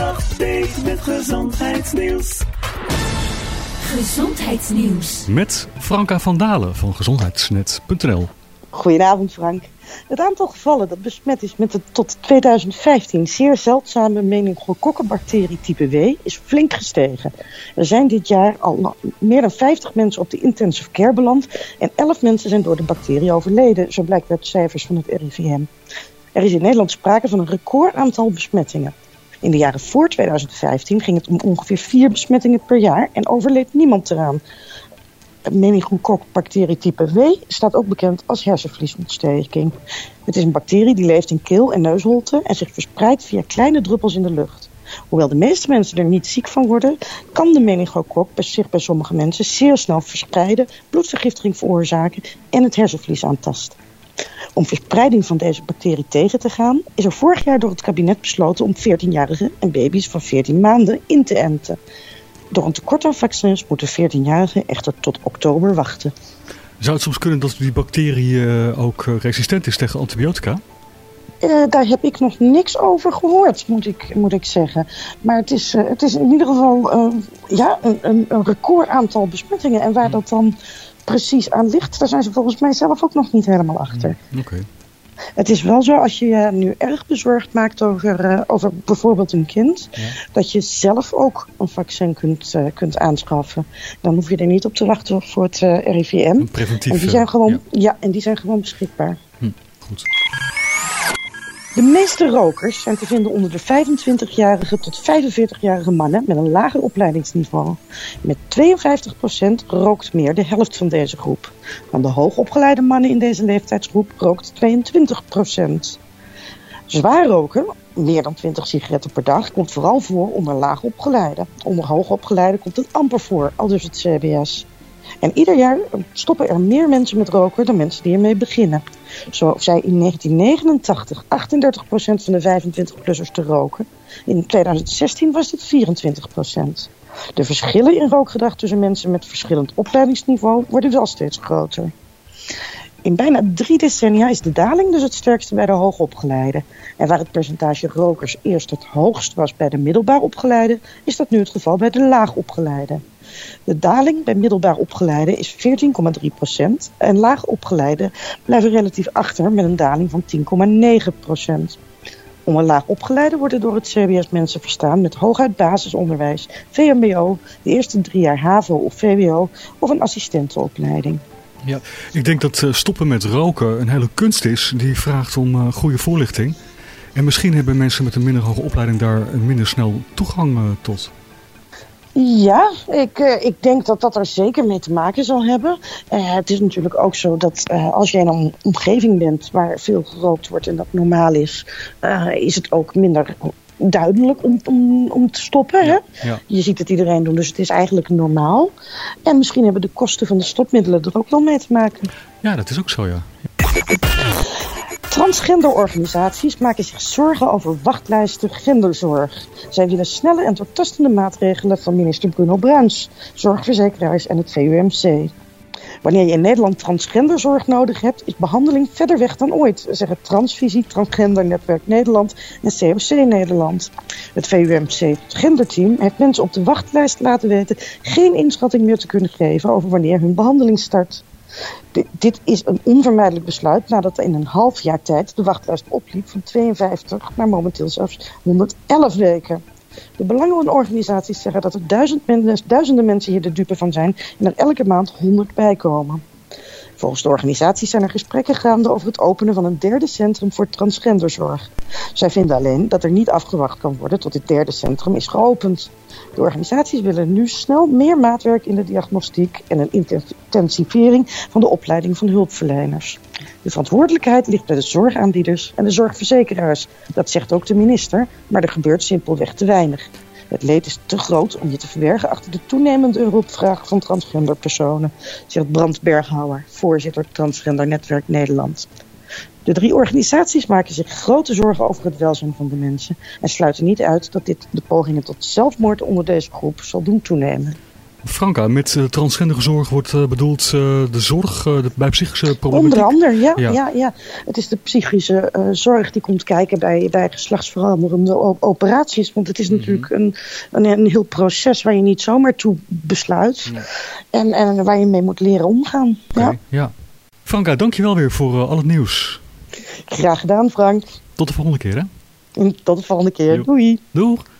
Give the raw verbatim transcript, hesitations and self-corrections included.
Update met gezondheidsnieuws. Gezondheidsnieuws. Met Franka van Dalen van gezondheidsnet punt n l. Goedenavond Frank. Het aantal gevallen dat besmet is met de tot tweeduizend vijftien zeer zeldzame meningokokkenbacterie type W is flink gestegen. Er zijn dit jaar al meer dan vijftig mensen op de intensive care beland en elf mensen zijn door de bacterie overleden, zo blijkt uit cijfers van het R I V M. Er is in Nederland sprake van een record aantal besmettingen. In de jaren voor tweeduizend vijftien ging het om ongeveer vier besmettingen per jaar en overleed niemand eraan. Meningokokkenbacterie type W staat ook bekend als hersenvliesontsteking. Het is een bacterie die leeft in keel- en neusholte en zich verspreidt via kleine druppels in de lucht. Hoewel de meeste mensen er niet ziek van worden, kan de meningokok zich bij sommige mensen zeer snel verspreiden, bloedvergiftiging veroorzaken en het hersenvlies aantasten. Om verspreiding van deze bacterie tegen te gaan, is er vorig jaar door het kabinet besloten om veertienjarigen en baby's van veertien maanden in te enten. Door een tekort aan vaccins moeten veertienjarigen echter tot oktober wachten. Zou het soms kunnen dat die bacterie uh, ook resistent is tegen antibiotica? Uh, daar heb ik nog niks over gehoord, moet ik, moet ik zeggen. Maar het is, uh, het is in ieder geval uh, ja, een, een, een record aantal besmettingen. En waar dat dan precies aan ligt, daar zijn ze volgens mij zelf ook nog niet helemaal achter. Oké. Okay. Het is wel zo, als je je nu erg bezorgd maakt over, uh, over bijvoorbeeld een kind, ja, dat je zelf ook een vaccin kunt, uh, kunt aanschaffen. Dan hoef je er niet op te wachten voor het uh, R I V M. Preventief. En die zijn gewoon, ja. ja, ja, en die zijn gewoon beschikbaar. Hm, goed. De meeste rokers zijn te vinden onder de vijfentwintigjarige tot vijfenveertigjarige mannen met een lager opleidingsniveau. Met tweeënvijftig procent rookt meer de helft van deze groep. Van de hoogopgeleide mannen in deze leeftijdsgroep rookt tweeëntwintig procent. Zwaar roken, meer dan twintig sigaretten per dag, komt vooral voor onder laagopgeleiden. Onder hoogopgeleiden komt het amper voor, aldus het C B S. En ieder jaar stoppen er meer mensen met roken dan mensen die ermee beginnen. Zo zei in negentien negenentachtig achtendertig procent van de vijfentwintig-plussers te roken. In tweeduizend zestien was dit vierentwintig procent. De verschillen in rookgedrag tussen mensen met verschillend opleidingsniveau worden wel steeds groter. In bijna drie decennia is de daling dus het sterkste bij de hoogopgeleiden. En waar het percentage rokers eerst het hoogst was bij de middelbaar opgeleiden, is dat nu het geval bij de laagopgeleiden. De daling bij middelbaar opgeleiden is veertien komma drie procent en laagopgeleiden blijven relatief achter met een daling van tien komma negen procent. Onder laagopgeleiden worden door het C B S mensen verstaan met hooguit basisonderwijs, V M B O, de eerste drie jaar H A V O of V W O of een assistentenopleiding. Ja, ik denk dat uh, stoppen met roken een hele kunst is die vraagt om uh, goede voorlichting. En misschien hebben mensen met een minder hoge opleiding daar minder snel toegang uh, tot. Ja, ik, uh, ik denk dat dat er zeker mee te maken zal hebben. Uh, het is natuurlijk ook zo dat uh, als je in een omgeving bent waar veel gerookt wordt en dat normaal is, uh, is het ook minder duidelijk om, om, om te stoppen. Ja, hè? ja. Je ziet het iedereen doen, dus het is eigenlijk normaal. En misschien hebben de kosten van de stopmiddelen er ook wel mee te maken. Ja, dat is ook zo, ja. Transgenderorganisaties maken zich zorgen over wachtlijsten genderzorg. Zij willen snelle en doortastende maatregelen van minister Bruno Bruins, zorgverzekeraars en het V U M C. Wanneer je in Nederland transgenderzorg nodig hebt, is behandeling verder weg dan ooit, zeggen Transvisie, Transgender Netwerk Nederland en C O C Nederland. Het V U M C genderteam heeft mensen op de wachtlijst laten weten geen inschatting meer te kunnen geven over wanneer hun behandeling start. D- dit is een onvermijdelijk besluit nadat in een half jaar tijd de wachtlijst opliep van tweeënvijftig naar momenteel zelfs honderdelf weken. De belangenorganisaties zeggen dat er duizend men- duizenden mensen hier de dupe van zijn en er elke maand honderd bij komen. Volgens de organisaties zijn er gesprekken gaande over het openen van een derde centrum voor transgenderzorg. Zij vinden alleen dat er niet afgewacht kan worden tot dit derde centrum is geopend. De organisaties willen nu snel meer maatwerk in de diagnostiek en een intensivering van de opleiding van hulpverleners. De verantwoordelijkheid ligt bij de zorgaanbieders en de zorgverzekeraars. Dat zegt ook de minister, maar er gebeurt simpelweg te weinig. Het leed is te groot om je te verbergen achter de toenemende hulpvraag van transgenderpersonen, zegt Brand Berghouwer, voorzitter Transgender Netwerk Nederland. De drie organisaties maken zich grote zorgen over het welzijn van de mensen en sluiten niet uit dat dit de pogingen tot zelfmoord onder deze groep zal doen toenemen. Franka, met uh, transgenderzorg wordt uh, bedoeld uh, de zorg uh, de, bij psychische problematiek? Onder andere, ja. Ja. ja, ja. Het is de psychische uh, zorg die komt kijken bij, bij geslachtsveranderende operaties. Want het is mm-hmm. natuurlijk een, een, een heel proces waar je niet zomaar toe besluit. Nee. En, en waar je mee moet leren omgaan. Okay, ja. ja. Franka, dankjewel weer voor uh, al het nieuws. Graag gedaan, Frank. Tot de volgende keer, hè? Tot de volgende keer. Jo. Doei. Doeg.